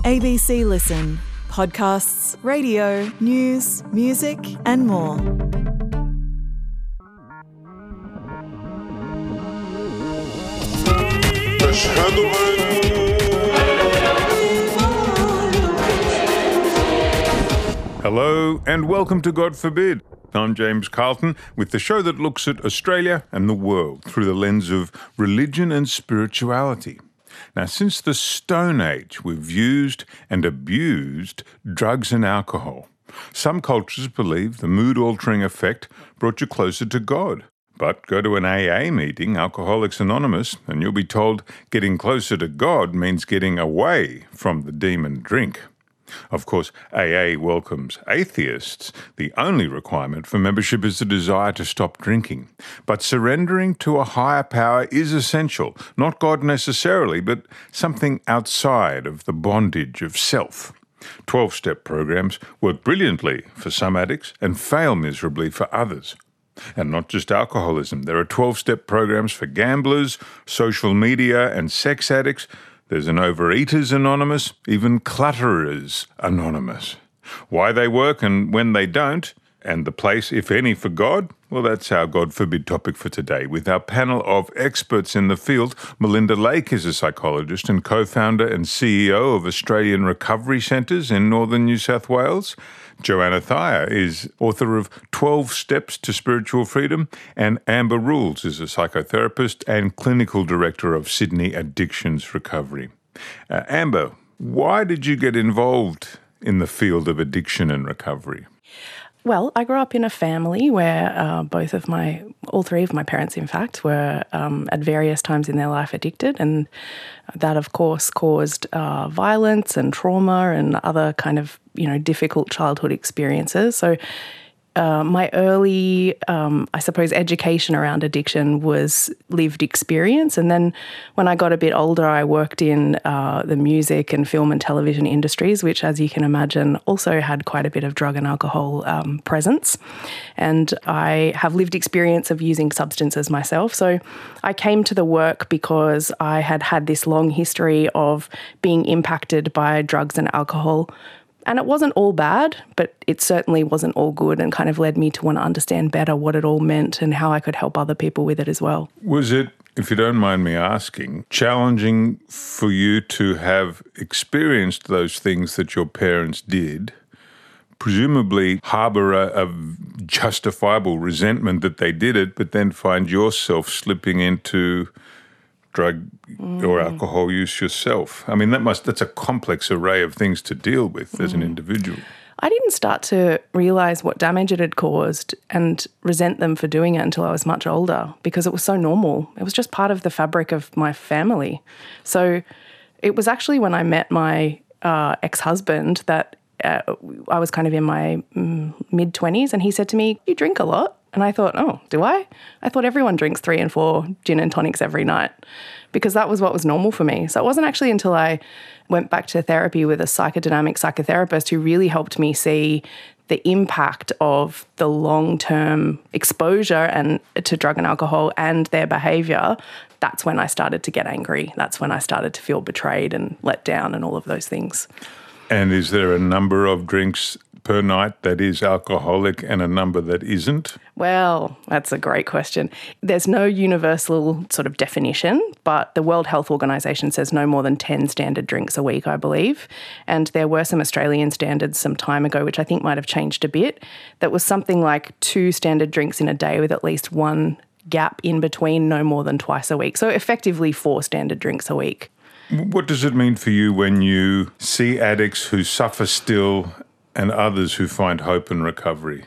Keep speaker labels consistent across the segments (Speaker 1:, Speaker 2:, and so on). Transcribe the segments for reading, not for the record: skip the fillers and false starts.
Speaker 1: ABC Listen. Podcasts, radio, news, music and more.
Speaker 2: Hello and welcome to God Forbid. I'm James Carlton with the show that looks at Australia and the world through the lens of religion and spirituality. Now, since the Stone Age, we've used and abused drugs and alcohol. Some cultures believe the mood-altering effect brought you closer to God. But go to an AA meeting, Alcoholics Anonymous, and you'll be told getting closer to God means getting away from the demon drink. Of course, AA welcomes atheists. The only requirement for membership is the desire to stop drinking. But surrendering to a higher power is essential, not God necessarily, but something outside of the bondage of self. 12-step programs work brilliantly for some addicts and fail miserably for others. And not just alcoholism. There are 12-step programs for gamblers, social media and sex addicts. There's an Overeaters Anonymous, even Clutterers Anonymous. Why they work and when they don't, and the place, if any, for God? Well, that's our God Forbid topic for today. With our panel of experts in the field, Melinda Lake is a psychologist and co-founder and CEO of Australian Recovery Centres in northern New South Wales. Joanna Thayer is author of 12 Steps to Spiritual Freedom, and Amber Rules is a psychotherapist and clinical director of Sydney Addictions Recovery. Amber, why did you get involved in the field of addiction and recovery?
Speaker 3: Well, I grew up in a family where all three of my parents, in fact, were at various times in their life addicted, and that, of course, caused violence and trauma and other kind of, difficult childhood experiences. So my early, education around addiction was lived experience. And then when I got a bit older, I worked in the music and film and television industries, which, as you can imagine, also had quite a bit of drug and alcohol presence. And I have lived experience of using substances myself. So I came to the work because I had had this long history of being impacted by drugs and alcohol. And it wasn't all bad, but it certainly wasn't all good, and kind of led me to want to understand better what it all meant and how I could help other people with it as well.
Speaker 2: Was it, if you don't mind me asking, challenging for you to have experienced those things that your parents did, presumably harbour a justifiable resentment that they did it, but then find yourself slipping into drug or alcohol use yourself? I mean, that's a complex array of things to deal with as an individual.
Speaker 3: I didn't start to realise what damage it had caused and resent them for doing it until I was much older, because it was so normal. It was just part of the fabric of my family. So it was actually when I met my ex-husband that I was kind of in my mid-20s, and he said to me, "You drink a lot." And I thought, oh, do I? I thought everyone drinks 3 and 4 gin and tonics every night, because that was what was normal for me. So it wasn't actually until I went back to therapy with a psychodynamic psychotherapist who really helped me see the impact of the long-term exposure to drug and alcohol and their behaviour. That's when I started to get angry. That's when I started to feel betrayed and let down and all of those things.
Speaker 2: And is there a number of drinks per night that is alcoholic and a number that isn't?
Speaker 3: Well, that's a great question. There's no universal sort of definition, but the World Health Organization says no more than 10 standard drinks a week, I believe. And there were some Australian standards some time ago, which I think might have changed a bit. That was something like 2 standard drinks in a day with at least 1 gap in between, no more than twice a week. So effectively 4 standard drinks a week.
Speaker 2: What does it mean for you when you see addicts who suffer still and others who find hope and recovery?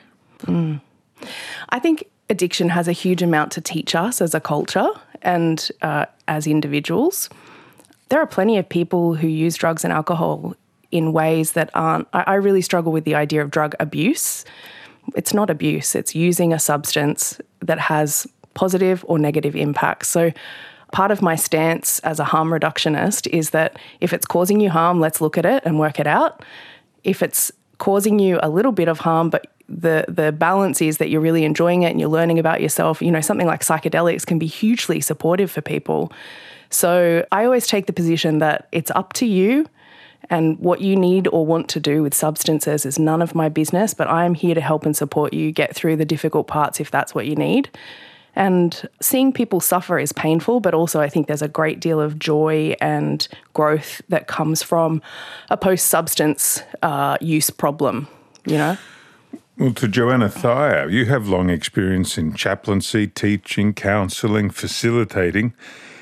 Speaker 3: I think addiction has a huge amount to teach us as a culture and as individuals. There are plenty of people who use drugs and alcohol in ways that aren't... I really struggle with the idea of drug abuse. It's not abuse. It's using a substance that has positive or negative impacts. So part of my stance as a harm reductionist is that if it's causing you harm, let's look at it and work it out. If it's causing you a little bit of harm, but the balance is that you're really enjoying it and you're learning about yourself, something like psychedelics can be hugely supportive for people. So I always take the position that it's up to you And what you need or want to do with substances is none of my business, but I am here to help and support you get through the difficult parts if that's what you need. And seeing people suffer is painful, but also I think there's a great deal of joy and growth that comes from a post-substance use problem, you know?
Speaker 2: Well, to Joanna Thayer, you have long experience in chaplaincy, teaching, counselling, facilitating.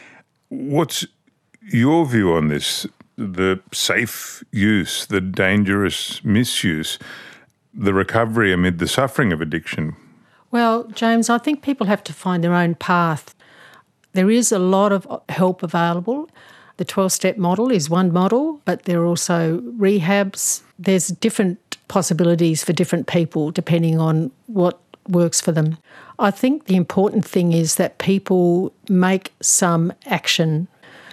Speaker 2: What's your view on this? The safe use, the dangerous misuse, the recovery amid the suffering of addiction?
Speaker 4: Well, James, I think people have to find their own path. There is a lot of help available. The 12-step model is one model, but there are also rehabs. There's different possibilities for different people depending on what works for them. I think the important thing is that people make some action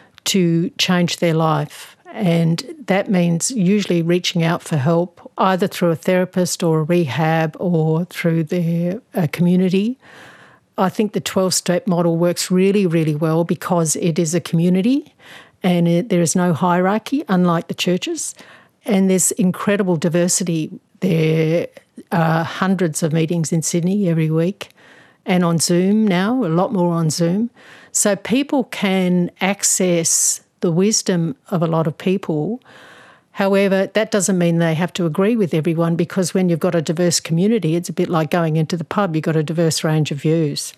Speaker 4: to change their life. And that means usually reaching out for help, either through a therapist or a rehab or through their community. I think the 12-step model works really, really well because it is a community and there is no hierarchy, unlike the churches. And there's incredible diversity. There are hundreds of meetings in Sydney every week and on Zoom now, a lot more on Zoom. So people can access the wisdom of a lot of people. However, that doesn't mean they have to agree with everyone, because when you've got a diverse community, it's a bit like going into the pub, you've got a diverse range of views.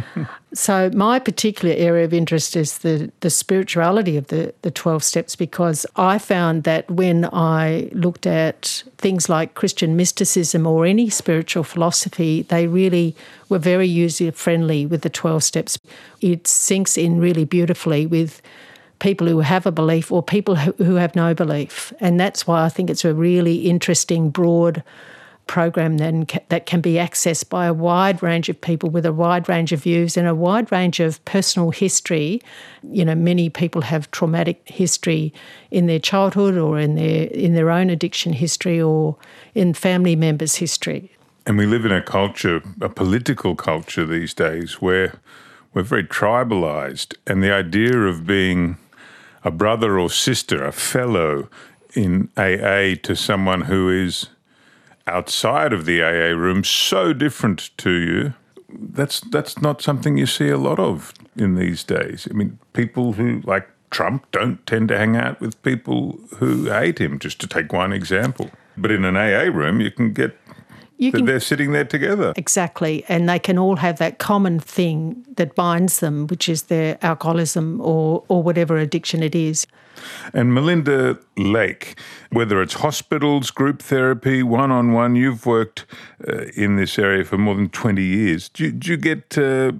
Speaker 4: So my particular area of interest is the spirituality of the 12 steps, because I found that when I looked at things like Christian mysticism or any spiritual philosophy, they really were very user-friendly with the 12 steps. It sinks in really beautifully with people who have a belief or people who have no belief. And that's why I think it's a really interesting, broad program that can be accessed by a wide range of people with a wide range of views and a wide range of personal history. You know, many people have traumatic history in their childhood or in their own addiction history or in family members' history.
Speaker 2: And we live in a culture, a political culture these days, where we're very tribalised, and the idea of being a brother or sister, a fellow in AA to someone who is outside of the AA room, so different to you, that's not something you see a lot of in these days. I mean, people who, like Trump, don't tend to hang out with people who hate him, just to take one example. But in an AA room, you can get they're sitting there together.
Speaker 4: Exactly. And they can all have that common thing that binds them, which is their alcoholism or whatever addiction it is.
Speaker 2: And Melinda Lake, whether it's hospitals, group therapy, one-on-one, you've worked in this area for more than 20 years. Do you get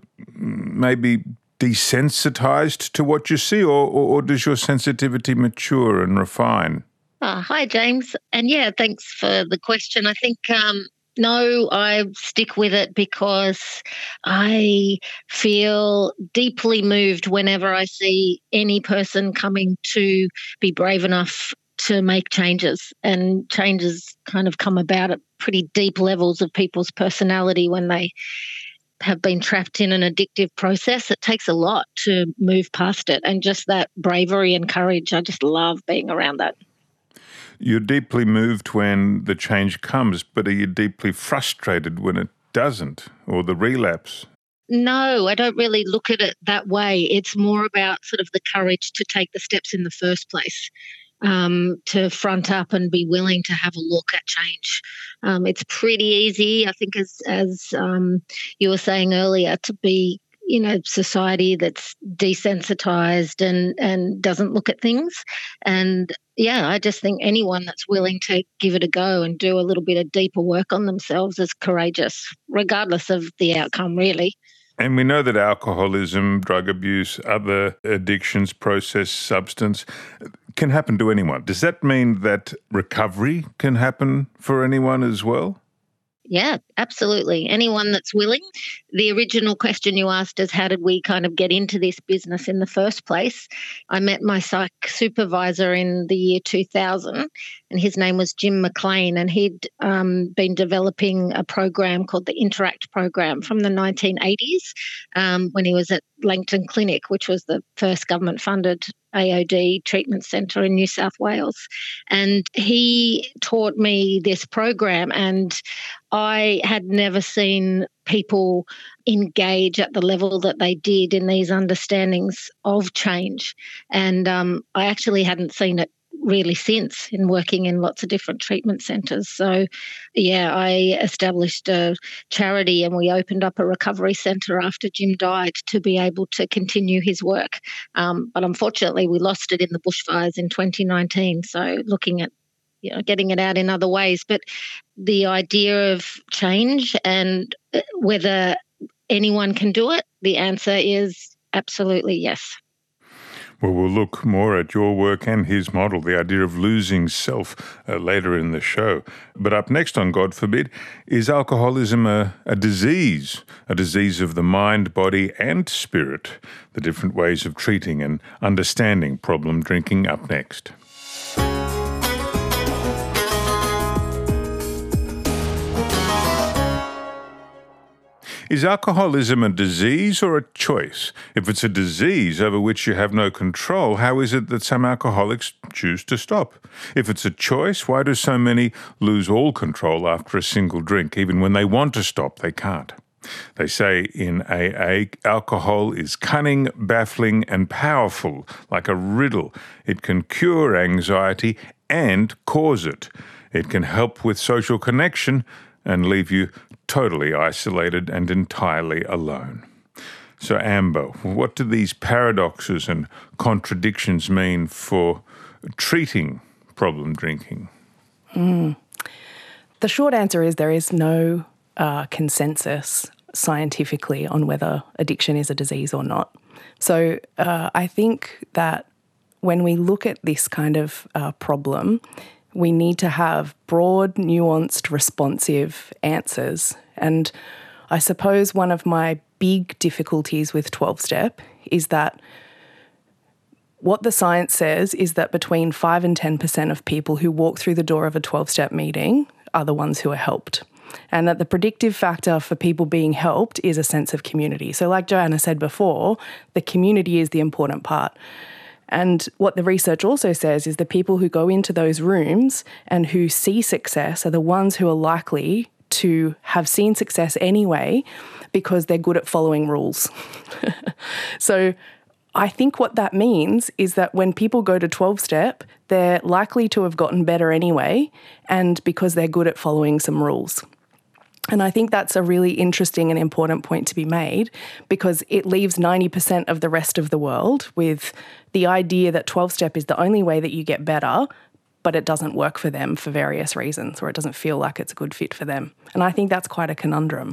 Speaker 2: maybe desensitized to what you see, or does your sensitivity mature and refine?
Speaker 5: Hi, James. And yeah, thanks for the question. I think no, I stick with it because I feel deeply moved whenever I see any person coming to be brave enough to make changes. And changes kind of come about at pretty deep levels of people's personality when they have been trapped in an addictive process. It takes a lot to move past it. And just that bravery and courage, I just love being around that.
Speaker 2: You're deeply moved when the change comes, but are you deeply frustrated when it doesn't, or the relapse?
Speaker 5: No, I don't really look at it that way. It's more about sort of the courage to take the steps in the first place, to front up and be willing to have a look at change. It's pretty easy, I think, as you were saying earlier, to be society that's desensitized and doesn't look at things. And yeah, I just think anyone that's willing to give it a go and do a little bit of deeper work on themselves is courageous, regardless of the outcome, really.
Speaker 2: And we know that alcoholism, drug abuse, other addictions, processed substance can happen to anyone. Does that mean that recovery can happen for anyone as well?
Speaker 5: Yeah, absolutely. Anyone that's willing. The original question you asked is, how did we kind of get into this business in the first place? I met my psych supervisor in the year 2000, and his name was Jim McLean, and he'd been developing a program called the Interact program from the 1980s when he was at Langton Clinic, which was the first government-funded AOD treatment centre in New South Wales. And he taught me this program, and I had never seen people engage at the level that they did in these understandings of change. And I actually hadn't seen it really since, in working in lots of different treatment centres. So, yeah, I established a charity and we opened up a recovery centre after Jim died to be able to continue his work. But unfortunately, we lost it in the bushfires in 2019. So looking at getting it out in other ways. But the idea of change and whether anyone can do it, the answer is absolutely yes.
Speaker 2: Well, we'll look more at your work and his model, the idea of losing self, later in the show. But up next on God Forbid, is alcoholism a disease of the mind, body and spirit? The different ways of treating and understanding problem drinking up next. Is alcoholism a disease or a choice? If it's a disease over which you have no control, how is it that some alcoholics choose to stop? If it's a choice, why do so many lose all control after a single drink? Even when they want to stop, they can't. They say in AA, alcohol is cunning, baffling and powerful, like a riddle. It can cure anxiety and cause it. It can help with social connection and leave you totally isolated and entirely alone. So, Amber, what do these paradoxes and contradictions mean for treating problem drinking?
Speaker 3: The short answer is there is no consensus scientifically on whether addiction is a disease or not. So I think that when we look at this kind of problem, we need to have broad, nuanced, responsive answers. And I suppose one of my big difficulties with 12-step is that what the science says is that between 5 and 10% of people who walk through the door of a 12-step meeting are the ones who are helped. And that the predictive factor for people being helped is a sense of community. So like Joanna said before, the community is the important part. And what the research also says is the people who go into those rooms and who see success are the ones who are likely to have seen success anyway because they're good at following rules. So I think what that means is that when people go to 12-step, they're likely to have gotten better anyway, and because they're good at following some rules. And I think that's a really interesting and important point to be made, because it leaves 90% of the rest of the world with the idea that 12-step is the only way that you get better, but it doesn't work for them for various reasons, or it doesn't feel like it's a good fit for them. And I think that's quite a conundrum.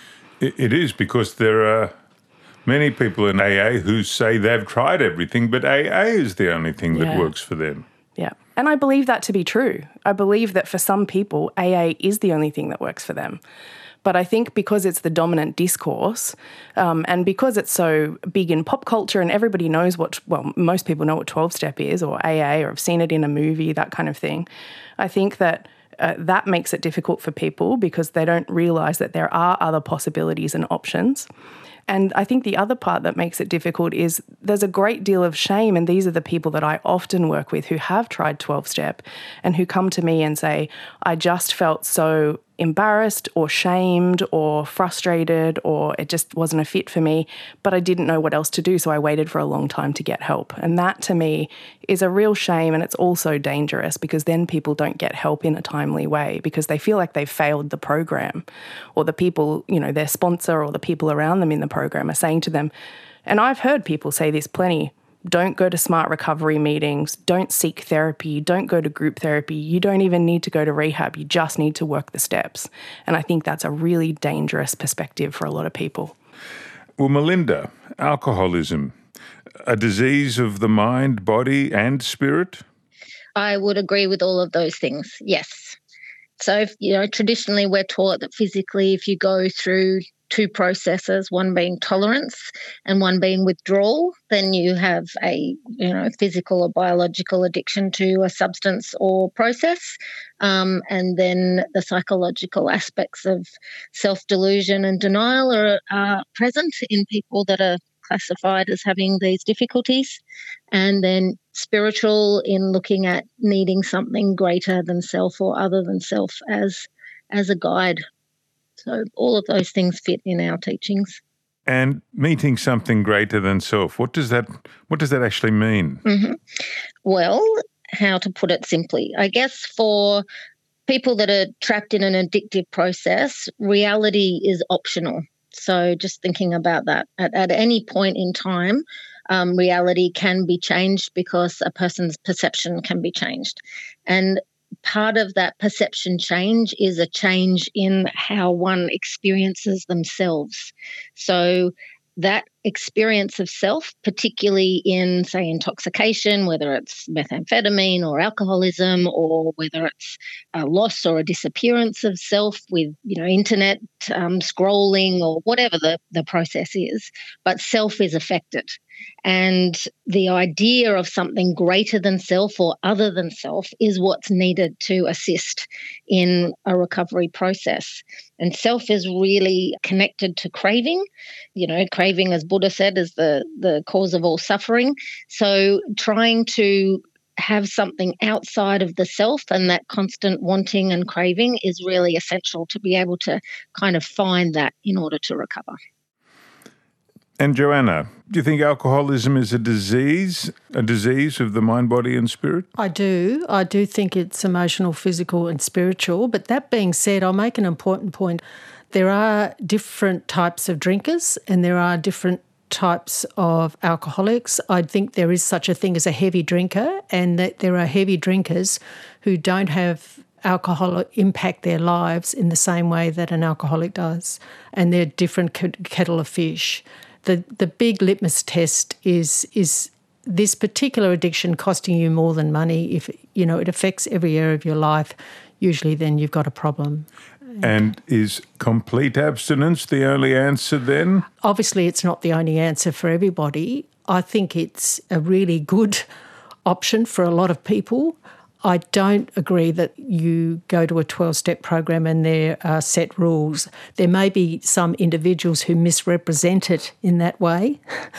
Speaker 2: It is, because there are many people in AA who say they've tried everything, but AA is the only thing that works for them.
Speaker 3: Yeah. And I believe that to be true. I believe that for some people, AA is the only thing that works for them. But I think because it's the dominant discourse, and because it's so big in pop culture and everybody knows most people know what 12-step is, or AA, or have seen it in a movie, that kind of thing, I think that that makes it difficult for people because they don't realise that there are other possibilities and options. And I think the other part that makes it difficult is there's a great deal of shame, and these are the people that I often work with who have tried 12-step and who come to me and say, I just felt so embarrassed or shamed or frustrated, or it just wasn't a fit for me, but I didn't know what else to do, so I waited for a long time to get help. And that to me is a real shame, and it's also dangerous because then people don't get help in a timely way because they feel like they've failed the program, or the people, their sponsor or the people around them in the program are saying to them, and I've heard people say this plenty, don't go to smart recovery meetings, don't seek therapy, don't go to group therapy, you don't even need to go to rehab, you just need to work the steps. And I think that's a really dangerous perspective for a lot of people.
Speaker 2: Well, Melinda, alcoholism, a disease of the mind, body and spirit?
Speaker 5: I would agree with all of those things, yes. So, traditionally we're taught that physically if you go through two processes, one being tolerance and one being withdrawal, then you have a physical or biological addiction to a substance or process. And then the psychological aspects of self-delusion and denial are present in people that are classified as having these difficulties. And then spiritual in looking at needing something greater than self or other than self as a guide. So all of those things fit in our teachings.
Speaker 2: And meeting something greater than self, what does that actually mean?
Speaker 5: Mm-hmm. Well, how to put it simply, I guess for people that are trapped in an addictive process, reality is optional. So just thinking about that, at any point in time, reality can be changed because a person's perception can be changed. And part of that perception change is a change in how one experiences themselves. So that experience of self, particularly in, say, intoxication, whether it's methamphetamine or alcoholism, or whether it's a loss or a disappearance of self with, internet scrolling or whatever the process is, but self is affected. And the idea of something greater than self or other than self is what's needed to assist in a recovery process. And self is really connected to craving. Craving, as Buddha said, is the cause of all suffering. So trying to have something outside of the self and that constant wanting and craving is really essential to be able to kind of find that in order to recover.
Speaker 2: And Joanna, do you think alcoholism is a disease of the mind, body and spirit?
Speaker 4: I do. I do think it's emotional, physical and spiritual. But that being said, I'll make an important point. There are different types of drinkers and there are different types of alcoholics. I think there is such a thing as a heavy drinker, and that there are heavy drinkers who don't have alcohol impact their lives in the same way that an alcoholic does. And they're different kettle of fish. The big litmus test is this particular addiction costing you more than money? If it affects every area of your life, usually then you've got a problem.
Speaker 2: And is complete abstinence the only answer then?
Speaker 4: Obviously, it's not the only answer for everybody. I think it's a really good option for a lot of people. I don't agree that you go to a 12-step program and there are set rules. There may be some individuals who misrepresent it in that way.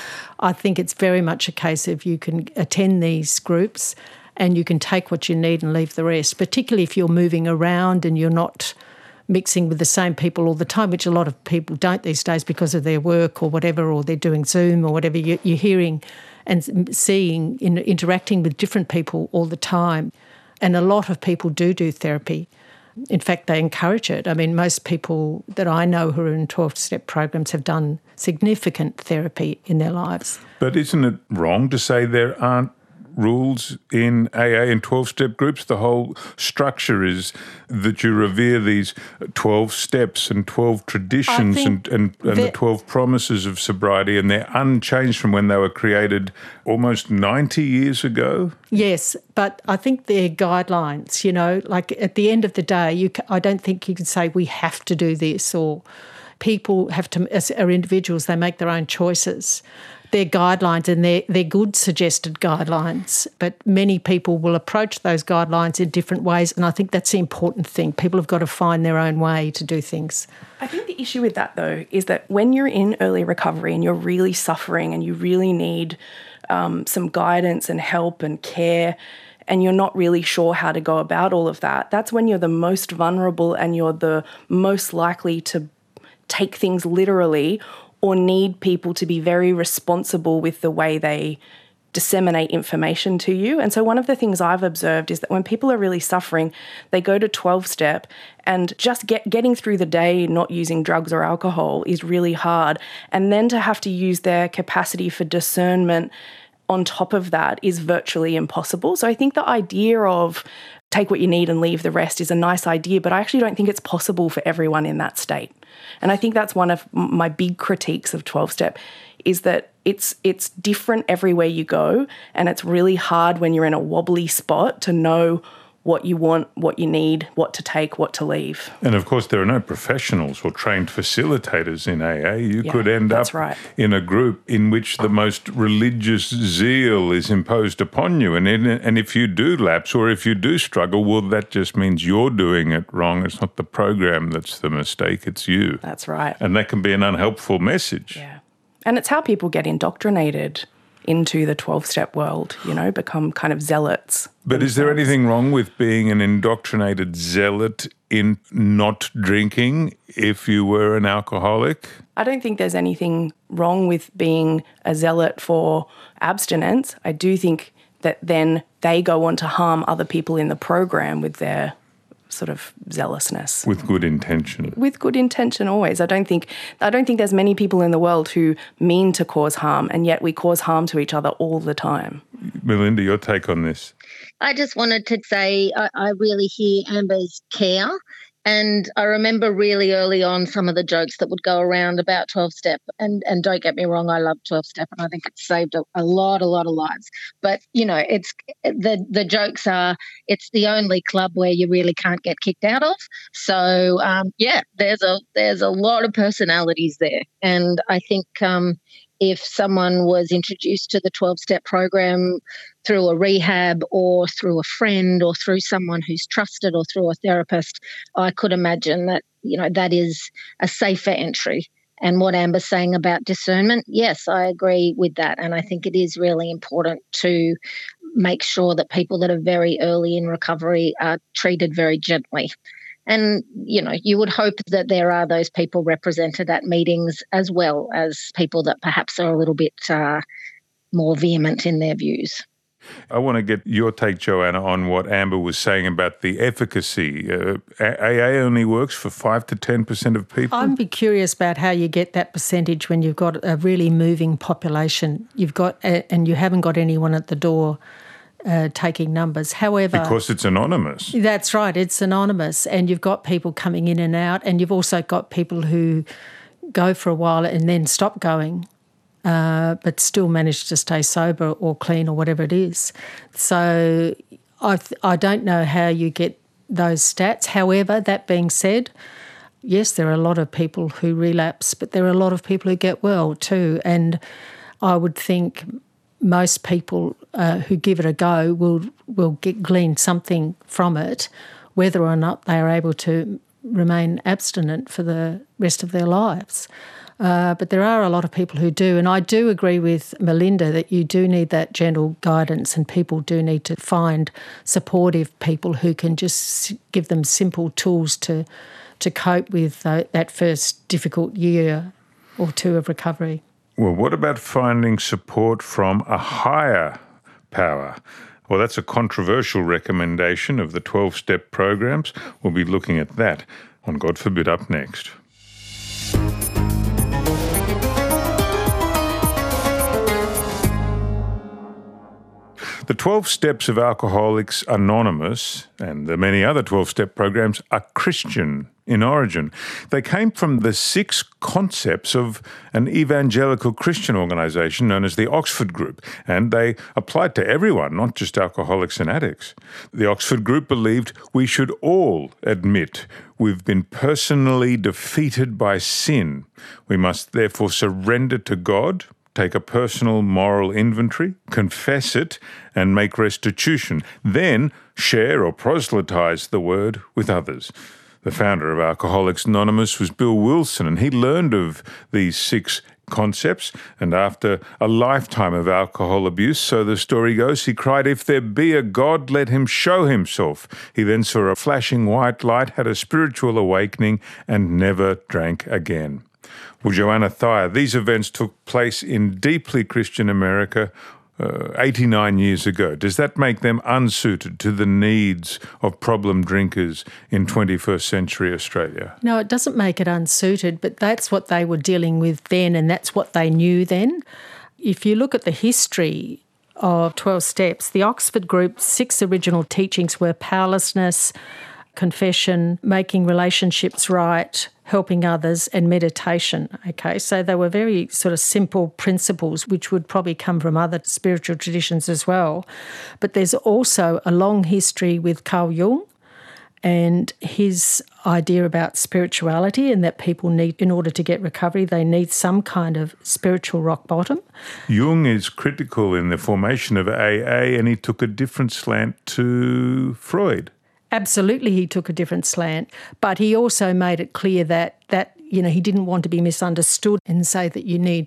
Speaker 4: I think it's very much a case of you can attend these groups and you can take what you need and leave the rest, particularly if you're moving around and you're not mixing with the same people all the time, which a lot of people don't these days because of their work or whatever, or they're doing Zoom or whatever. You're hearing and seeing, interacting with different people all the time. And a lot of people do therapy. In fact, they encourage it. I mean, most people that I know who are in 12-step programs have done significant therapy in their lives.
Speaker 2: But isn't it wrong to say there aren't rules in AA and 12-step groups? The whole structure is that you revere these 12 steps and 12 traditions and the 12 promises of sobriety, and they're unchanged from when they were created almost 90 years ago. Yes,
Speaker 4: but I think they're guidelines, like at the end of the day, I don't think you can say we have to do this, or people have to, as individuals, they make their own choices. They're guidelines and they're good suggested guidelines, but many people will approach those guidelines in different ways, and I think that's the important thing. People have got to find their own way to do things.
Speaker 3: I think the issue with that, though, is that when you're in early recovery and you're really suffering and you really need some guidance and help and care, and you're not really sure how to go about all of that, that's when you're the most vulnerable and you're the most likely to take things literally or need people to be very responsible with the way they disseminate information to you. And so one of the things I've observed is that when people are really suffering, they go to 12-step and just getting through the day not using drugs or alcohol is really hard. And then to have to use their capacity for discernment on top of that is virtually impossible. So I think the idea of take what you need and leave the rest is a nice idea, but I actually don't think it's possible for everyone in that state. And I think that's one of my big critiques of 12-step is that it's different everywhere you go, and it's really hard when you're in a wobbly spot to know what you want, what you need, what to take, what to leave.
Speaker 2: And of course, there are no professionals or trained facilitators in AA. You could end up in a group in which the most religious zeal is imposed upon you. And if you do lapse or if you do struggle, well, that just means you're doing it wrong. It's not the program that's the mistake, it's you.
Speaker 3: That's right.
Speaker 2: And that can be an unhelpful message.
Speaker 3: Yeah. And it's how people get indoctrinated into the 12-step world, become kind of zealots.
Speaker 2: But is there anything wrong with being an indoctrinated zealot in not drinking if you were an alcoholic?
Speaker 3: I don't think there's anything wrong with being a zealot for abstinence. I do think that then they go on to harm other people in the program with their sort of zealousness.
Speaker 2: With good intention.
Speaker 3: With good intention always. I don't think there's many people in the world who mean to cause harm, and yet we cause harm to each other all the time.
Speaker 2: Melinda, your take on this?
Speaker 5: I just wanted to say I really hear Amber's care. And I remember really early on some of the jokes that would go around about 12-step. And don't get me wrong, I love 12-step and I think it's saved a lot of lives. But, it's the jokes are it's the only club where you really can't get kicked out of. So, there's a lot of personalities there. And I think if someone was introduced to the 12-step program through a rehab or through a friend or through someone who's trusted or through a therapist, I could imagine that, that is a safer entry. And what Amber's saying about discernment, yes, I agree with that. And I think it is really important to make sure that people that are very early in recovery are treated very gently. And, you would hope that there are those people represented at meetings as well as people that perhaps are a little bit more vehement in their views.
Speaker 2: I want to get your take, Joanna, on what Amber was saying about the efficacy. AA only works for 5 to 10% of people.
Speaker 4: I'd be curious about how you get that percentage when you've got a really moving population. And you haven't got anyone at the door taking numbers. However,
Speaker 2: because it's anonymous.
Speaker 4: That's right, it's anonymous, and you've got people coming in and out, and you've also got people who go for a while and then stop going, but still manage to stay sober or clean or whatever it is. So I don't know how you get those stats. However, that being said, yes, there are a lot of people who relapse, but there are a lot of people who get well too, and I would think most people who give it a go will glean something from it, whether or not they are able to remain abstinent for the rest of their lives. But there are a lot of people who do, and I do agree with Melinda that you do need that gentle guidance, and people do need to find supportive people who can just give them simple tools to cope with that first difficult year or two of recovery.
Speaker 2: Well, what about finding support from a higher power? Well, that's a controversial recommendation of the 12-step programs. We'll be looking at that on God Forbid up next. The 12 Steps of Alcoholics Anonymous and the many other 12-step programs are Christian in origin. They came from the 6 concepts of an evangelical Christian organisation known as the Oxford Group, and they applied to everyone, not just alcoholics and addicts. The Oxford Group believed we should all admit we've been personally defeated by sin. We must therefore surrender to God, take a personal moral inventory, confess it, and make restitution. Then share or proselytise the word with others. The founder of Alcoholics Anonymous was Bill Wilson, and he learned of these 6 concepts, and after a lifetime of alcohol abuse, so the story goes, he cried, "If there be a God, let him show himself." He then saw a flashing white light, had a spiritual awakening, and never drank again. Well, Joanna Thayer, these events took place in deeply Christian America 89 years ago. Does that make them unsuited to the needs of problem drinkers in 21st century Australia?
Speaker 4: No, it doesn't make it unsuited, but that's what they were dealing with then, and that's what they knew then. If you look at the history of 12 Steps, the Oxford Group's 6 original teachings were powerlessness, confession, making relationships right, helping others, and meditation. Okay, so they were very sort of simple principles which would probably come from other spiritual traditions as well. But there's also a long history with Carl Jung and his idea about spirituality, and that people need, in order to get recovery, they need some kind of spiritual rock bottom.
Speaker 2: Jung is critical in the formation of AA, and he took a different slant to Freud.
Speaker 4: Absolutely, he took a different slant, but he also made it clear that he didn't want to be misunderstood and say that you need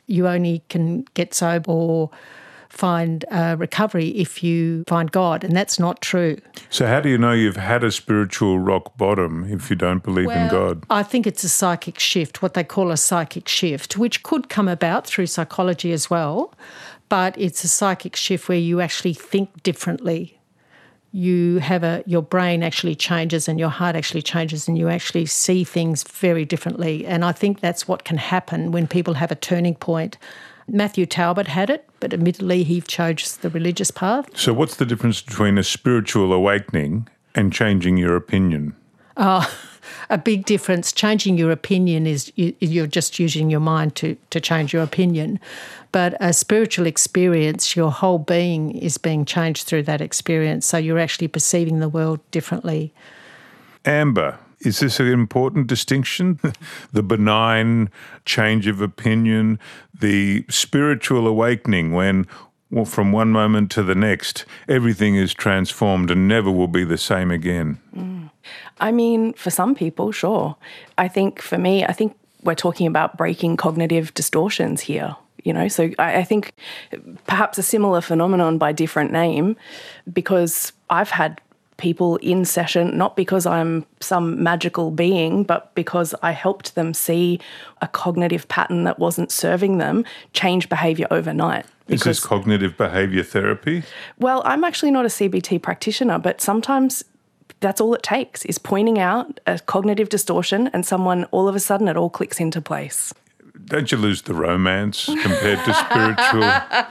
Speaker 4: you only can get sober or find recovery if you find God, and that's not true.
Speaker 2: So how do you know you've had a spiritual rock bottom if you don't believe in God?
Speaker 4: I think it's a psychic shift, what they call a psychic shift, which could come about through psychology as well, but it's a psychic shift where you actually think differently. You have your brain actually changes and your heart actually changes and you actually see things very differently. And I think that's what can happen when people have a turning point. Matthew Talbot had it, but admittedly he chose the religious path.
Speaker 2: So what's the difference between a spiritual awakening and changing your opinion?
Speaker 4: A big difference. Changing your opinion is you're just using your mind to change your opinion. But a spiritual experience, your whole being is being changed through that experience. So you're actually perceiving the world differently.
Speaker 2: Amber, is this an important distinction? The benign change of opinion, the spiritual awakening when from one moment to the next, everything is transformed and never will be the same again.
Speaker 3: I mean, for some people, sure. I think for me, we're talking about breaking cognitive distortions here, So I think perhaps a similar phenomenon by different name, because I've had people in session, not because I'm some magical being, but because I helped them see a cognitive pattern that wasn't serving them change behaviour overnight.
Speaker 2: Is this cognitive behaviour therapy?
Speaker 3: Well, I'm actually not a CBT practitioner, but sometimes that's all it takes is pointing out a cognitive distortion and someone, all of a sudden, it all clicks into place.
Speaker 2: Don't you lose the romance compared to spiritual,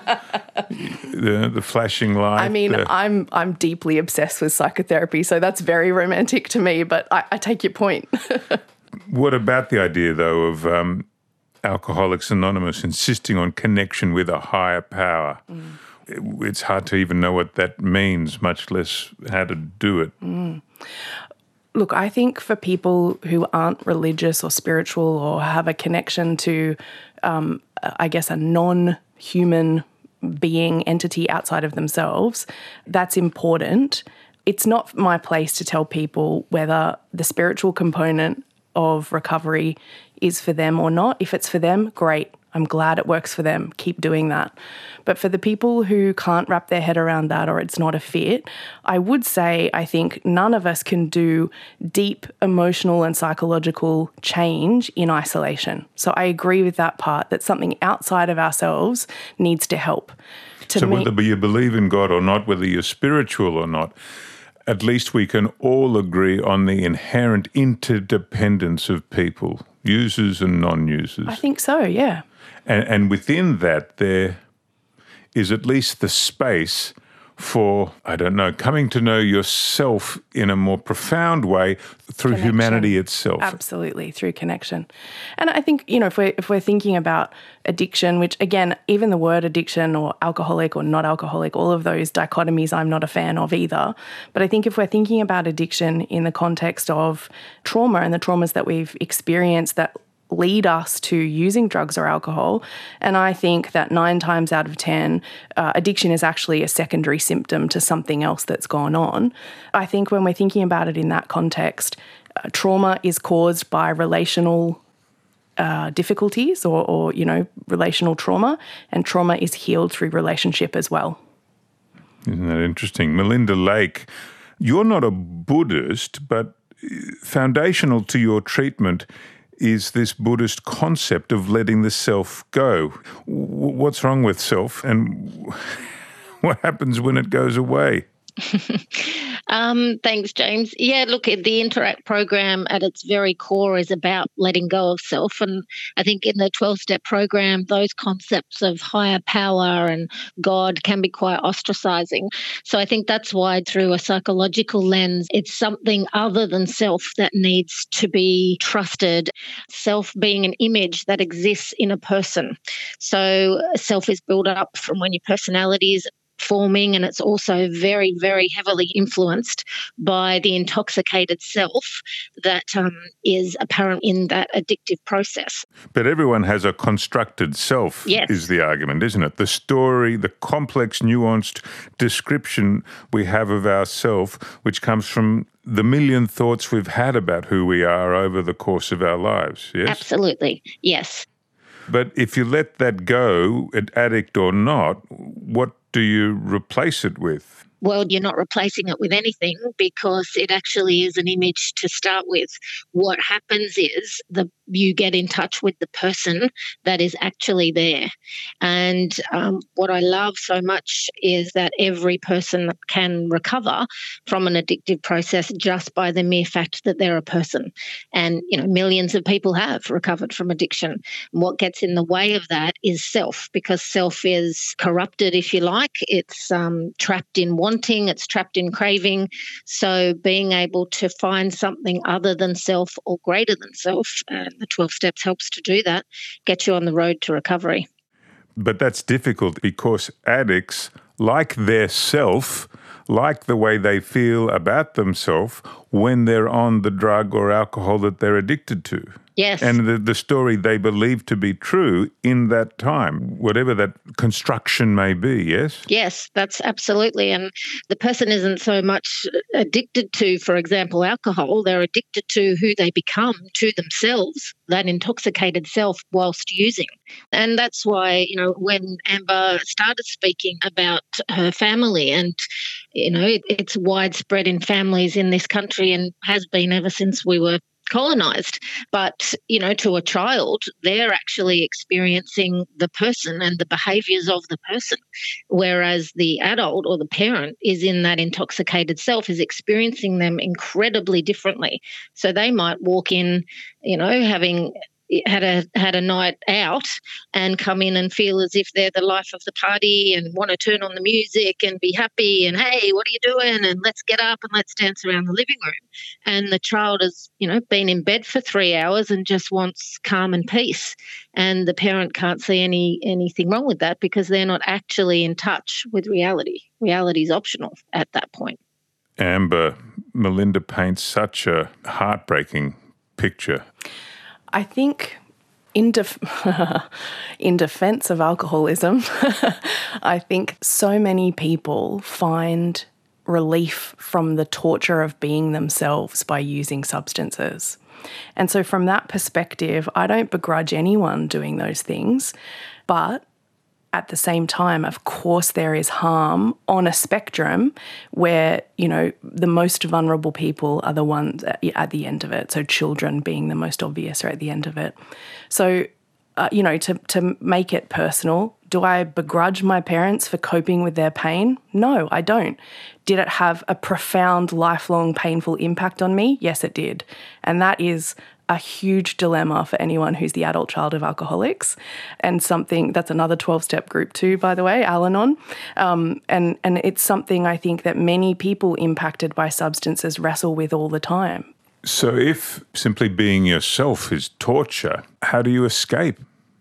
Speaker 2: the flashing light?
Speaker 3: I mean, I'm deeply obsessed with psychotherapy, so that's very romantic to me, but I take your point.
Speaker 2: What about the idea, though, of Alcoholics Anonymous insisting on connection with a higher power? It's hard to even know what that means, much less how to do it.
Speaker 3: Look, I think for people who aren't religious or spiritual or have a connection to, a non-human being, entity outside of themselves, that's important. It's not my place to tell people whether the spiritual component of recovery is for them or not. If it's for them, great. I'm glad it works for them. Keep doing that. But for the people who can't wrap their head around that or it's not a fit, I would say I think none of us can do deep emotional and psychological change in isolation. So I agree with that part, that something outside of ourselves needs to help.
Speaker 2: Whether you believe in God or not, whether you're spiritual or not, at least we can all agree on the inherent interdependence of people, users and non-users.
Speaker 3: I think so, yeah.
Speaker 2: And within that, there is at least the space for, coming to know yourself in a more profound way through connection. Humanity itself.
Speaker 3: Absolutely, through connection. And I think, if we're thinking about addiction, which again, even the word addiction or alcoholic or not alcoholic, all of those dichotomies I'm not a fan of either. But I think if we're thinking about addiction in the context of trauma and the traumas that we've experienced that lead us to using drugs or alcohol. And I think that 9 times out of 10, addiction is actually a secondary symptom to something else that's gone on. I think when we're thinking about it in that context, trauma is caused by relational difficulties or relational trauma, and trauma is healed through relationship as well.
Speaker 2: Isn't that interesting? Melinda Lake, you're not a Buddhist, but foundational to your treatment is this Buddhist concept of letting the self go. What's wrong with self and what happens when it goes away?
Speaker 5: Thanks, James. Yeah, look, the Interact program at its very core is about letting go of self. And I think in the 12-step program, those concepts of higher power and God can be quite ostracizing. So I think that's why through a psychological lens, it's something other than self that needs to be trusted, self being an image that exists in a person. So self is built up from when your personality is forming, and it's also very, very heavily influenced by the intoxicated self that is apparent in that addictive process.
Speaker 2: But everyone has a constructed self,
Speaker 5: yes,
Speaker 2: is the argument, isn't it? The story, the complex, nuanced description we have of ourself, which comes from the million thoughts we've had about who we are over the course of our lives, yes?
Speaker 5: Absolutely, yes.
Speaker 2: But if you let that go, addict or not, what do you replace it with?
Speaker 5: Well, you're not replacing it with anything because it actually is an image to start with. What happens is you get in touch with the person that is actually there. And what I love so much is that every person can recover from an addictive process just by the mere fact that they're a person. And, millions of people have recovered from addiction. And what gets in the way of that is self, because self is corrupted, if you like. It's trapped in wanting, it's trapped in craving. So being able to find something other than self or greater than self, the 12 steps helps to do that, get you on the road to recovery.
Speaker 2: But that's difficult because addicts like their self, like the way they feel about themselves when they're on the drug or alcohol that they're addicted to.
Speaker 5: Yes.
Speaker 2: And the story they believe to be true in that time, whatever that construction may be, yes?
Speaker 5: Yes, that's absolutely. And the person isn't so much addicted to, for example, alcohol. They're addicted to who they become to themselves, that intoxicated self whilst using. And that's why, when Amber started speaking about her family, and, it's widespread in families in this country and has been ever since we were colonised. But, to a child, they're actually experiencing the person and the behaviours of the person, whereas the adult or the parent is in that intoxicated self, is experiencing them incredibly differently. So they might walk in, having had a night out and come in and feel as if they're the life of the party and want to turn on the music and be happy and, hey, what are you doing? And let's get up and let's dance around the living room. And the child has, been in bed for 3 hours and just wants calm and peace. And the parent can't see anything wrong with that because they're not actually in touch with reality. Reality is optional at that point.
Speaker 2: Amber, Melinda paints such a heartbreaking picture.
Speaker 3: I think in defense of alcoholism, I think so many people find relief from the torture of being themselves by using substances. And so from that perspective, I don't begrudge anyone doing those things, but at the same time, of course, there is harm on a spectrum where, the most vulnerable people are the ones at the end of it. So children being the most obvious are at the end of it. So, to make it personal, do I begrudge my parents for coping with their pain? No, I don't. Did it have a profound, lifelong, painful impact on me? Yes, it did. And that is a huge dilemma for anyone who's the adult child of alcoholics, and something that's another 12-step group too, by the way, Al-Anon. And it's something I think that many people impacted by substances wrestle with all the time.
Speaker 2: So if simply being yourself is torture, how do you escape?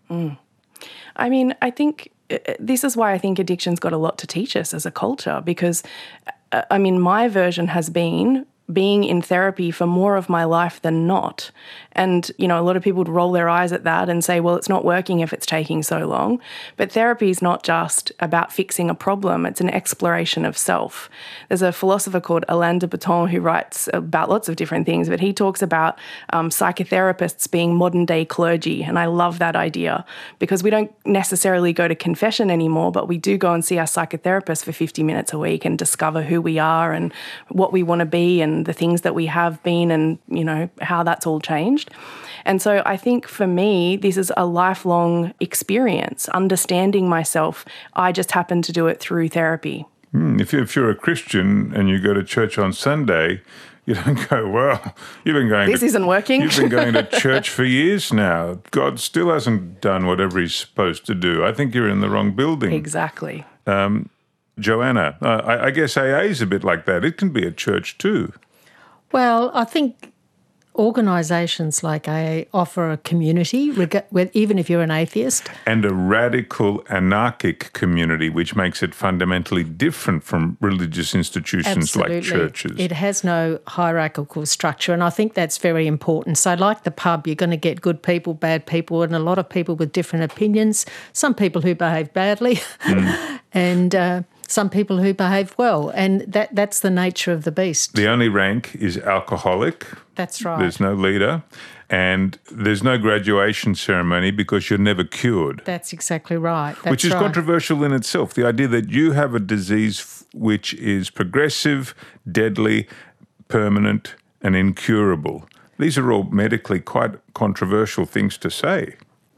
Speaker 3: I think this is why I think addiction's got a lot to teach us as a culture, because, my version has been being in therapy for more of my life than not. And, a lot of people would roll their eyes at that and say, well, it's not working if it's taking so long. But therapy is not just about fixing a problem. It's an exploration of self. There's a philosopher called Alain de Botton who writes about lots of different things, but he talks about psychotherapists being modern day clergy. And I love that idea because we don't necessarily go to confession anymore, but we do go and see our psychotherapist for 50 minutes a week and discover who we are and what we want to be and the things that we have been and, how that's all changed. And so I think for me, this is a lifelong experience, understanding myself. I just happen to do it through therapy.
Speaker 2: If you're a Christian and you go to church on Sunday, you don't go, well, you've been going
Speaker 3: This isn't working.
Speaker 2: You've been going to church for years now. God still hasn't done whatever he's supposed to do. I think you're in the wrong building.
Speaker 3: Exactly.
Speaker 2: Joanna, I guess AA is a bit like that. It can be a church too.
Speaker 4: Well, I think organisations like AA offer a community, even if you're an atheist.
Speaker 2: And a radical anarchic community, which makes it fundamentally different from religious institutions like churches.
Speaker 4: It has no hierarchical structure, and I think that's very important. So like the pub, you're going to get good people, bad people, and a lot of people with different opinions, some people who behave badly. And some people who behave well, and that's the nature of the beast.
Speaker 2: The only rank is alcoholic.
Speaker 4: That's right.
Speaker 2: There's no leader, and there's no graduation ceremony because you're never cured.
Speaker 4: That's exactly right.
Speaker 2: Which is controversial in itself. The idea that you have a disease which is progressive, deadly, permanent, and incurable. These are all medically quite controversial things to say.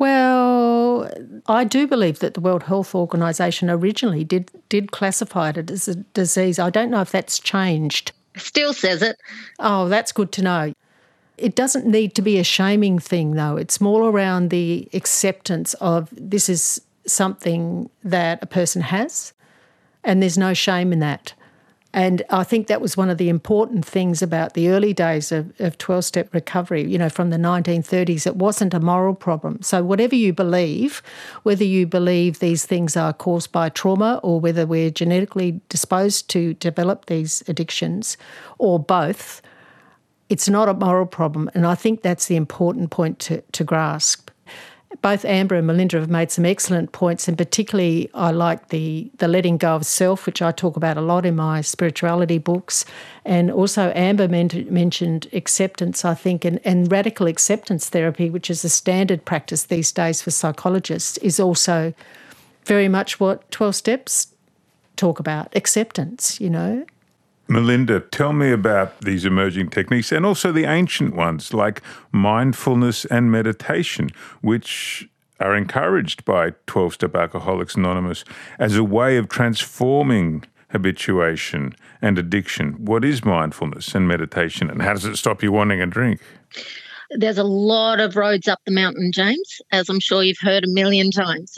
Speaker 4: Well, I do believe that the World Health Organization originally did classify it as a disease. I don't know if that's changed.
Speaker 5: Still says it.
Speaker 4: Oh, that's good to know. It doesn't need to be a shaming thing, though. It's more around the acceptance of this is something that a person has, and there's no shame in that. And I think that was one of the important things about the early days of 12-step recovery, from the 1930s. It wasn't a moral problem. So whatever you believe, whether you believe these things are caused by trauma or whether we're genetically disposed to develop these addictions or both, it's not a moral problem. And I think that's the important point to grasp. Both Amber and Melinda have made some excellent points, and particularly I like the letting go of self, which I talk about a lot in my spirituality books. And also Amber mentioned acceptance, I think, and radical acceptance therapy, which is a standard practice these days for psychologists, is also very much what 12 Steps talk about, acceptance,
Speaker 2: Melinda, tell me about these emerging techniques and also the ancient ones like mindfulness and meditation, which are encouraged by 12-Step Alcoholics Anonymous as a way of transforming habituation and addiction. What is mindfulness and meditation, and how does it stop you wanting a drink?
Speaker 5: There's a lot of roads up the mountain, James, as I'm sure you've heard a million times.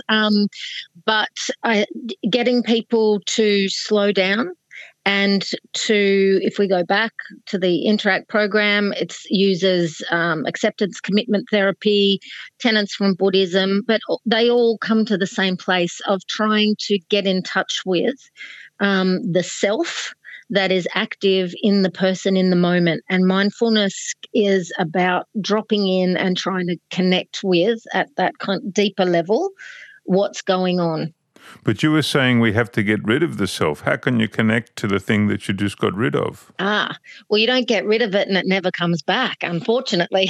Speaker 5: But getting people to slow down, and if we go back to the Interact program, it uses acceptance commitment therapy, tenets from Buddhism, but they all come to the same place of trying to get in touch with the self that is active in the person in the moment. And mindfulness is about dropping in and trying to connect with, at that kind of deeper level, what's going on.
Speaker 2: But you were saying we have to get rid of the self. How can you connect to the thing that you just got rid of?
Speaker 5: Well, you don't get rid of it and it never comes back, unfortunately.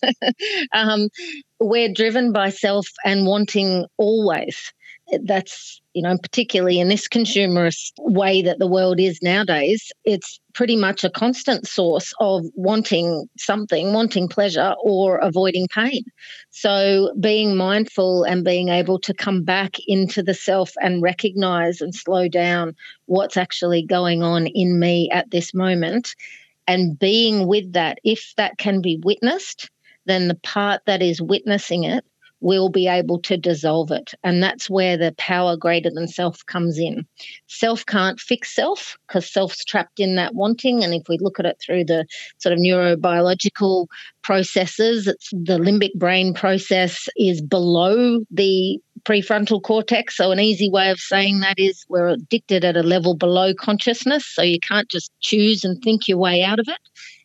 Speaker 5: We're driven by self and wanting always. That's, particularly in this consumerist way that the world is nowadays, it's pretty much a constant source of wanting something, wanting pleasure or avoiding pain. So being mindful and being able to come back into the self and recognize and slow down what's actually going on in me at this moment, and being with that, if that can be witnessed, then the part that is witnessing it will be able to dissolve it. And that's where the power greater than self comes in. Self can't fix self because self's trapped in that wanting. And if we look at it through the sort of neurobiological processes, it's the limbic brain process is below the prefrontal cortex. So an easy way of saying that is we're addicted at a level below consciousness. So you can't just choose and think your way out of it.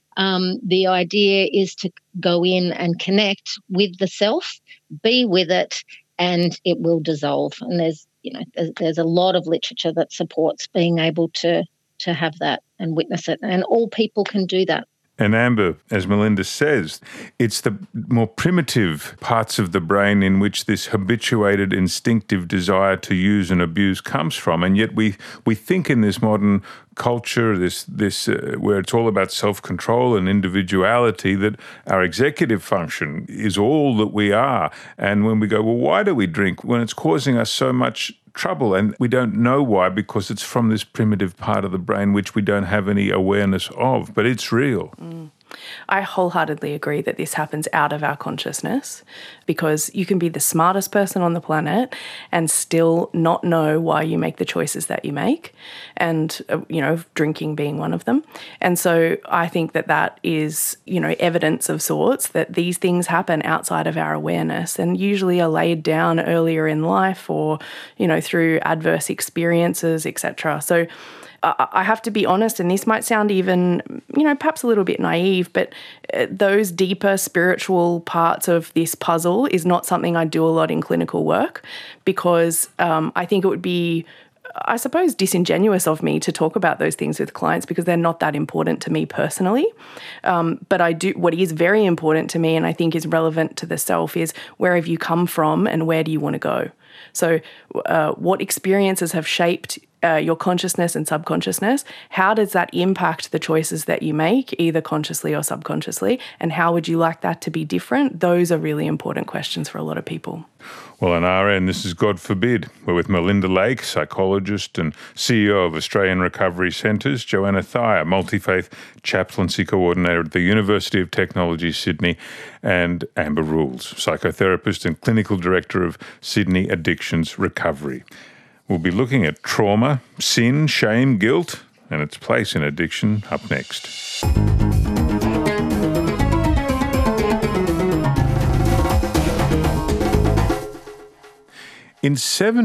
Speaker 5: The idea is to go in and connect with the self, be with it, and it will dissolve. And there's a lot of literature that supports being able to have that and witness it. And all people can do that.
Speaker 2: And Amber, as Melinda says, it's the more primitive parts of the brain in which this habituated instinctive desire to use and abuse comes from. And yet we think in this modern culture, this where it's all about self-control and individuality, that our executive function is all that we are. And when we go, well, why do we drink when it's causing us so much trouble? And we don't know why, because it's from this primitive part of the brain which we don't have any awareness of, but it's real.
Speaker 3: I wholeheartedly agree that this happens out of our consciousness, because you can be the smartest person on the planet and still not know why you make the choices that you make, and, drinking being one of them. And so I think that is, evidence of sorts that these things happen outside of our awareness and usually are laid down earlier in life or, through adverse experiences, etc. So I have to be honest, and this might sound even, perhaps a little bit naive, but those deeper spiritual parts of this puzzle is not something I do a lot in clinical work, because I think it would be I suppose, disingenuous of me to talk about those things with clients because they're not that important to me personally. But what is very important to me and I think is relevant to the self is where have you come from and where do you want to go? So what experiences have shaped your consciousness and subconsciousness? How does that impact the choices that you make, either consciously or subconsciously? And how would you like that to be different? Those are really important questions for a lot of people.
Speaker 2: Well, on our end, this is God Forbid. We're with Melinda Lake, psychologist and CEO of Australian Recovery Centres, Joanna Thayer, multi-faith chaplaincy coordinator at the University of Technology, Sydney, and Amber Rules, psychotherapist and clinical director of Sydney Addictions Recovery. We'll be looking at trauma, sin, shame, guilt, and its place in addiction up next. In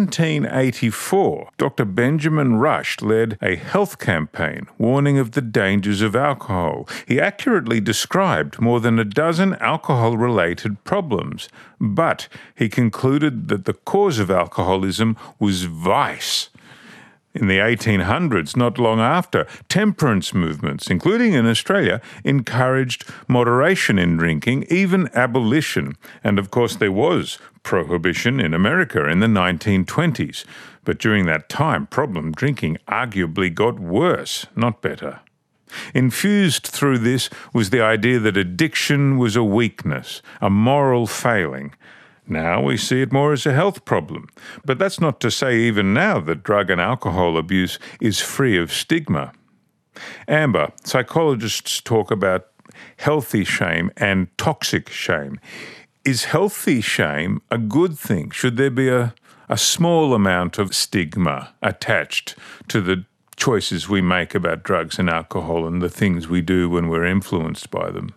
Speaker 2: 1784, Dr. Benjamin Rush led a health campaign warning of the dangers of alcohol. He accurately described more than a dozen alcohol-related problems, but he concluded that the cause of alcoholism was vice. In the 1800s, not long after, temperance movements, including in Australia, encouraged moderation in drinking, even abolition. And of course there was prohibition in America in the 1920s. But during that time, problem drinking arguably got worse, not better. Infused through this was the idea that addiction was a weakness, a moral failing. Now we see it more as a health problem. But that's not to say even now that drug and alcohol abuse is free of stigma. Amber, psychologists talk about healthy shame and toxic shame. Is healthy shame a good thing? Should there be a small amount of stigma attached to the choices we make about drugs and alcohol and the things we do when we're influenced by them?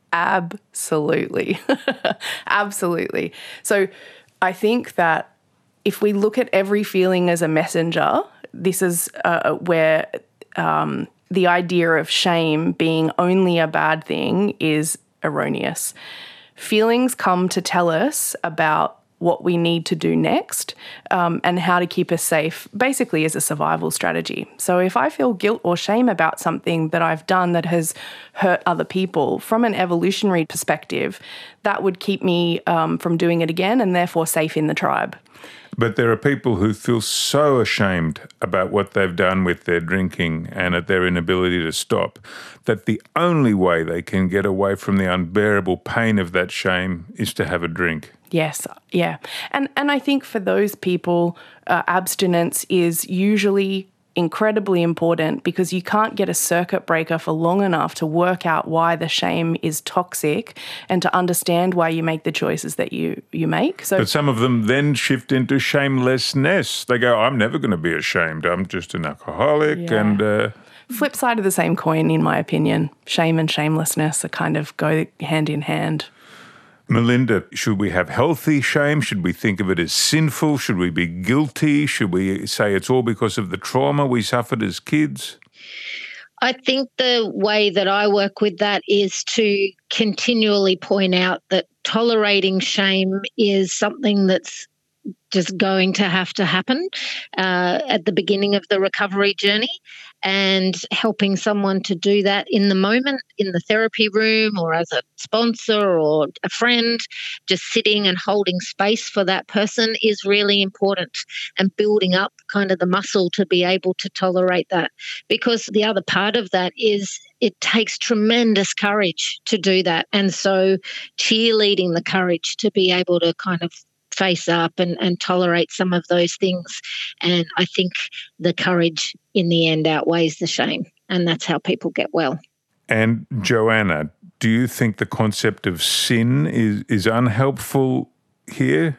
Speaker 3: Absolutely. Absolutely. So I think that if we look at every feeling as a messenger, this is where the idea of shame being only a bad thing is erroneous. Feelings come to tell us about what we need to do next and how to keep us safe, basically as a survival strategy. So if I feel guilt or shame about something that I've done that has hurt other people, from an evolutionary perspective, that would keep me from doing it again and therefore safe in the tribe.
Speaker 2: But there are people who feel so ashamed about what they've done with their drinking and at their inability to stop that the only way they can get away from the unbearable pain of that shame is to have a drink.
Speaker 3: Yes, yeah. And I think for those people, abstinence is usually incredibly important because you can't get a circuit breaker for long enough to work out why the shame is toxic and to understand why you make the choices that you make. So,
Speaker 2: but some of them then shift into shamelessness. They go, I'm never going to be ashamed. I'm just an alcoholic.
Speaker 3: Yeah.
Speaker 2: And
Speaker 3: flip side of the same coin, in my opinion. Shame and shamelessness are kind of go hand in hand.
Speaker 2: Melinda, should we have healthy shame? Should we think of it as sinful? Should we be guilty? Should we say it's all because of the trauma we suffered as kids?
Speaker 5: I think the way that I work with that is to continually point out that tolerating shame is something that's just going to have to happen at the beginning of the recovery journey, and helping someone to do that in the moment, in the therapy room or as a sponsor or a friend, just sitting and holding space for that person is really important, and building up kind of the muscle to be able to tolerate that. Because the other part of that is it takes tremendous courage to do that. And so cheerleading the courage to be able to kind of face up and tolerate some of those things. And I think the courage in the end outweighs the shame, and that's how people get well.
Speaker 2: And Joanna, do you think the concept of sin is unhelpful here?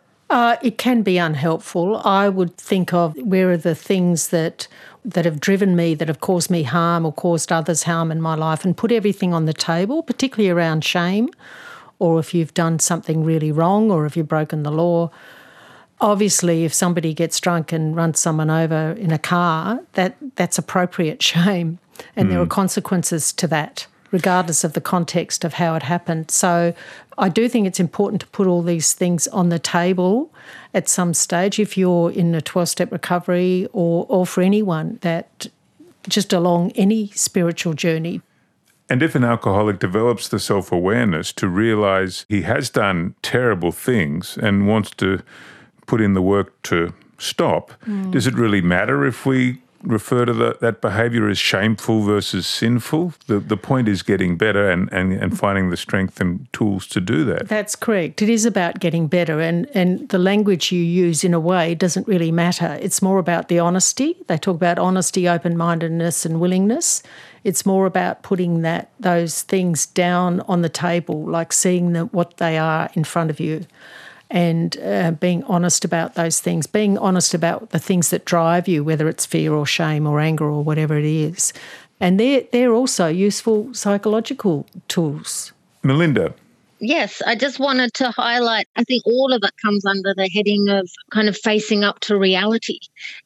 Speaker 4: It can be unhelpful. I would think of where are the things that have driven me, that have caused me harm or caused others harm in my life, and put everything on the table, particularly around shame, or if you've done something really wrong, or if you've broken the law. Obviously, if somebody gets drunk and runs someone over in a car, that's appropriate shame, and there are consequences to that. regardless of the context of how it happened. So I do think it's important to put all these things on the table at some stage if you're in a 12-step recovery or for anyone that just along any spiritual journey.
Speaker 2: And if an alcoholic develops the self-awareness to realise he has done terrible things and wants to put in the work to stop, does it really matter if we refer to that behaviour as shameful versus sinful? The point is getting better and finding the strength and tools to do that.
Speaker 4: That's correct. It is about getting better, and the language you use in a way doesn't really matter. It's more about the honesty. They talk about honesty, open-mindedness and willingness. It's more about putting those things down on the table, like seeing what they are in front of you. And being honest about those things, being honest about the things that drive you, whether it's fear or shame or anger or whatever it is. And they're also useful psychological tools.
Speaker 2: Melinda.
Speaker 5: Yes, I just wanted to highlight, I think all of it comes under the heading of kind of facing up to reality.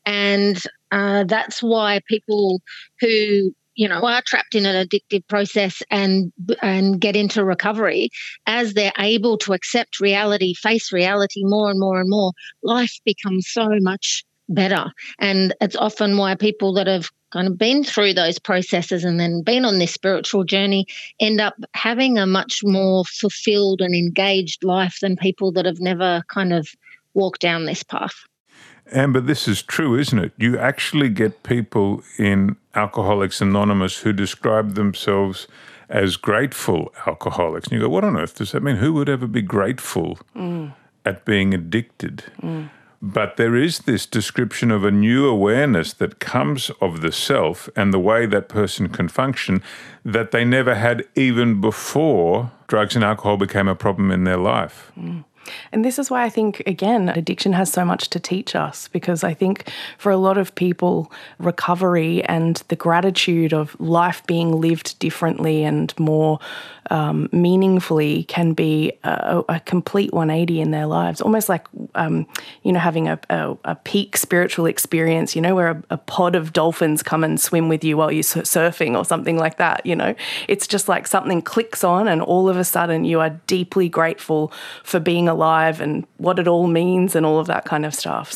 Speaker 5: And that's why people who are trapped in an addictive process and get into recovery, as they're able to accept reality, face reality more and more and more, life becomes so much better. And it's often why people that have kind of been through those processes and then been on this spiritual journey end up having a much more fulfilled and engaged life than people that have never kind of walked down this path.
Speaker 2: Amber, this is true, isn't it? You actually get people in Alcoholics Anonymous who describe themselves as grateful alcoholics. And you go, what on earth does that mean? Who would ever be grateful at being addicted? But there is this description of a new awareness that comes of the self and the way that person can function that they never had even before drugs and alcohol became a problem in their life.
Speaker 3: And this is why I think, again, addiction has so much to teach us, because I think for a lot of people, recovery and the gratitude of life being lived differently and more meaningfully can be a complete 180 in their lives, almost like, having a peak spiritual experience, where a pod of dolphins come and swim with you while you're surfing or something like that, It's just like something clicks on and all of a sudden you are deeply grateful for being alive and what it all means and all of that kind of stuff.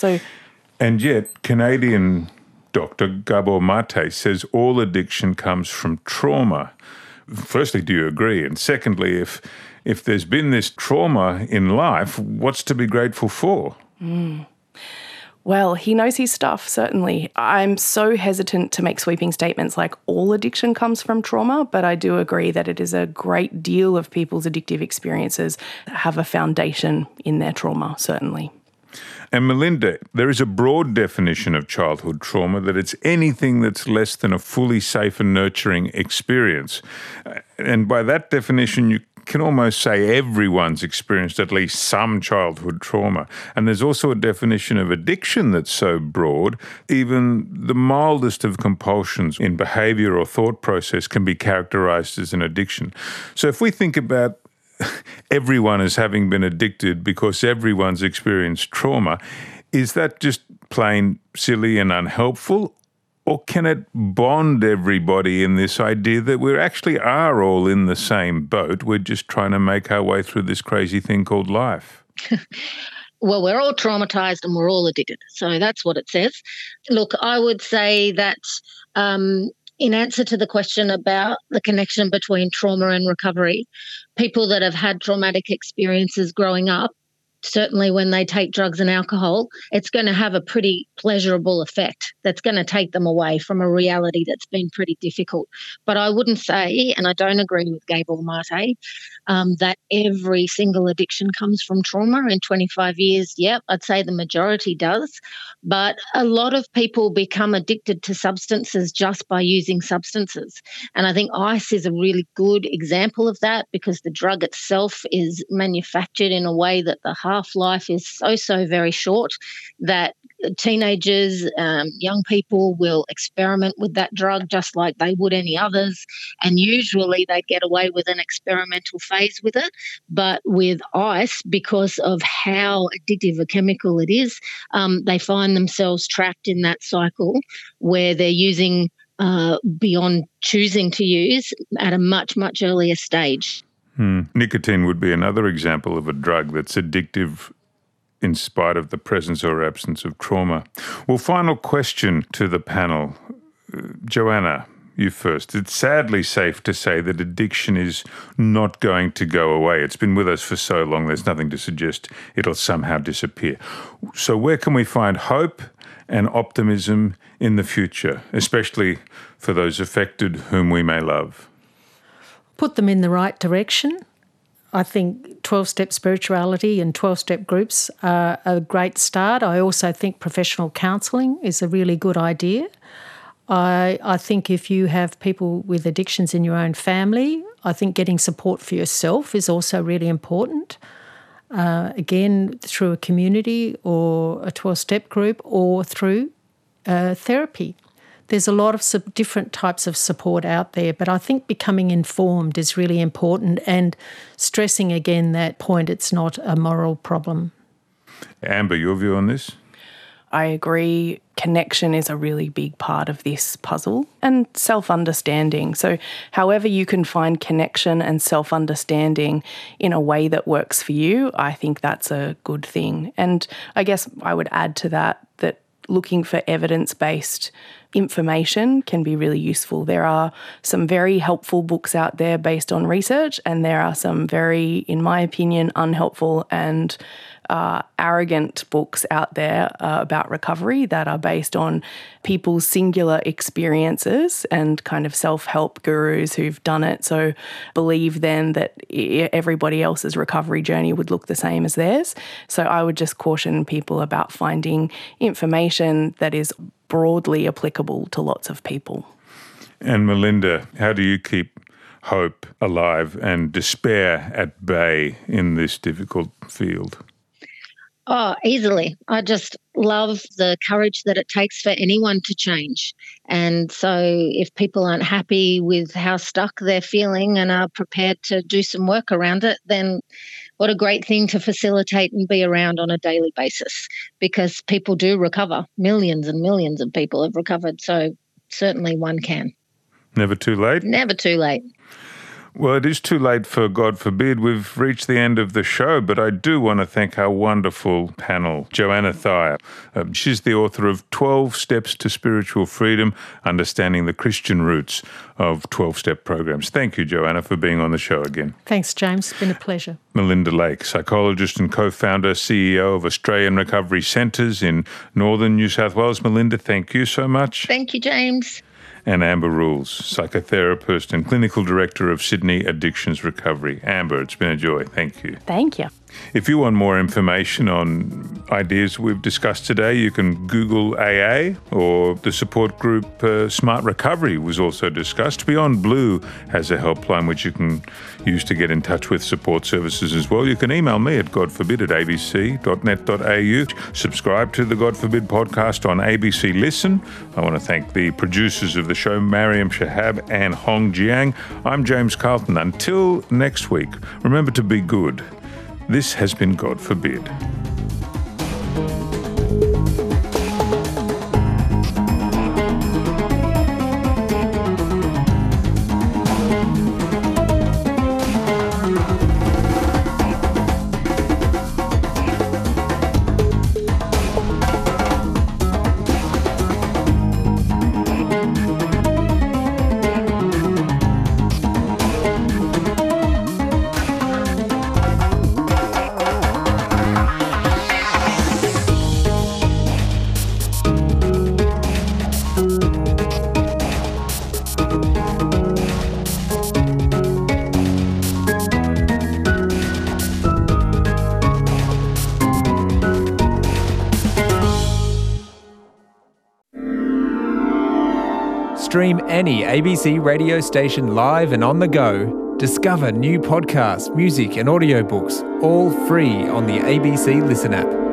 Speaker 2: And yet, Canadian Dr. Gabor Mate says all addiction comes from trauma. Firstly, do you agree? And secondly, if there's been this trauma in life, what's to be grateful for?
Speaker 3: Well, he knows his stuff, certainly. I'm so hesitant to make sweeping statements like all addiction comes from trauma, but I do agree that it is a great deal of people's addictive experiences that have a foundation in their trauma, certainly.
Speaker 2: And Melinda, there is a broad definition of childhood trauma that it's anything that's less than a fully safe and nurturing experience. And by that definition, you can almost say everyone's experienced at least some childhood trauma. And there's also a definition of addiction that's so broad, even the mildest of compulsions in behaviour or thought process can be characterised as an addiction. So if we think about everyone as having been addicted because everyone's experienced trauma, is that just plain silly and unhelpful? Or can it bond everybody in this idea that we actually are all in the same boat? We're just trying to make our way through this crazy thing called life.
Speaker 5: Well, we're all traumatised and we're all addicted. So that's what it says. Look, I would say that in answer to the question about the connection between trauma and recovery, people that have had traumatic experiences growing up, certainly when they take drugs and alcohol, it's going to have a pretty pleasurable effect that's going to take them away from a reality that's been pretty difficult. But I wouldn't say, and I don't agree with Gabor Mate, that every single addiction comes from trauma. In 25 years, I'd say the majority does. But a lot of people become addicted to substances just by using substances. And I think ice is a really good example of that because the drug itself is manufactured in a way that the half-life is so very short that teenagers, young people will experiment with that drug just like they would any others, and usually they get away with an experimental phase with it. But with ice, because of how addictive a chemical it is, they find themselves trapped in that cycle where they're using beyond choosing to use at a much, much earlier stage.
Speaker 2: Nicotine would be another example of a drug that's addictive in spite of the presence or absence of trauma. Well, final question to the panel. Joanna, you first. It's sadly safe to say that addiction is not going to go away. It's been with us for so long, there's nothing to suggest it'll somehow disappear. So where can we find hope and optimism in the future, especially for those affected whom we may love?
Speaker 4: Put them in the right direction. I think 12-step spirituality and 12-step groups are a great start. I also think professional counselling is a really good idea. I think if you have people with addictions in your own family, I think getting support for yourself is also really important. Again, through a community or a 12-step group or through therapy. There's a lot of different types of support out there, but I think becoming informed is really important and stressing again that point, it's not a moral problem.
Speaker 2: Amber, your view on this?
Speaker 3: I agree. Connection is a really big part of this puzzle, and self-understanding. So however you can find connection and self-understanding in a way that works for you, I think that's a good thing. And I guess I would add to that looking for evidence-based information can be really useful. There are some very helpful books out there based on research, and there are some very, in my opinion, unhelpful and arrogant books out there about recovery that are based on people's singular experiences and kind of self-help gurus who've done it. So believe then that everybody else's recovery journey would look the same as theirs. So I would just caution people about finding information that is broadly applicable to lots of people.
Speaker 2: And Melinda, how do you keep hope alive and despair at bay in this difficult field?
Speaker 5: Oh, easily. I just love the courage that it takes for anyone to change. And so if people aren't happy with how stuck they're feeling and are prepared to do some work around it, then what a great thing to facilitate and be around on a daily basis, because people do recover. Millions and millions of people have recovered. So certainly one can.
Speaker 2: Never too late?
Speaker 5: Never too late.
Speaker 2: Well, it is too late for God forbid. We've reached the end of the show, but I do want to thank our wonderful panel, Joanna Thayer. She's the author of 12 Steps to Spiritual Freedom, Understanding the Christian Roots of 12-Step Programs. Thank you, Joanna, for being on the show again.
Speaker 4: Thanks, James. It's been a pleasure.
Speaker 2: Melinda Lake, psychologist and co-founder, CEO of Australian Recovery Centres in northern New South Wales. Melinda, thank you so much.
Speaker 5: Thank you, James.
Speaker 2: And Amber Rules, psychotherapist and clinical director of Sydney Addictions Recovery. Amber, it's been a joy. Thank you.
Speaker 3: Thank you.
Speaker 2: If you want more information on ideas we've discussed today, you can Google AA, or the support group Smart Recovery was also discussed. Beyond Blue has a helpline which you can use to get in touch with support services as well. You can email me at godforbid@abc.net.au. Subscribe to the God Forbid podcast on ABC Listen. I want to thank the producers of the show, Mariam Shahab and Hong Jiang. I'm James Carlton. Until next week, remember to be good. This has been God Forbid.
Speaker 6: Stream any ABC radio station live and on the go. Discover new podcasts, music and audiobooks, all free on the ABC Listen app.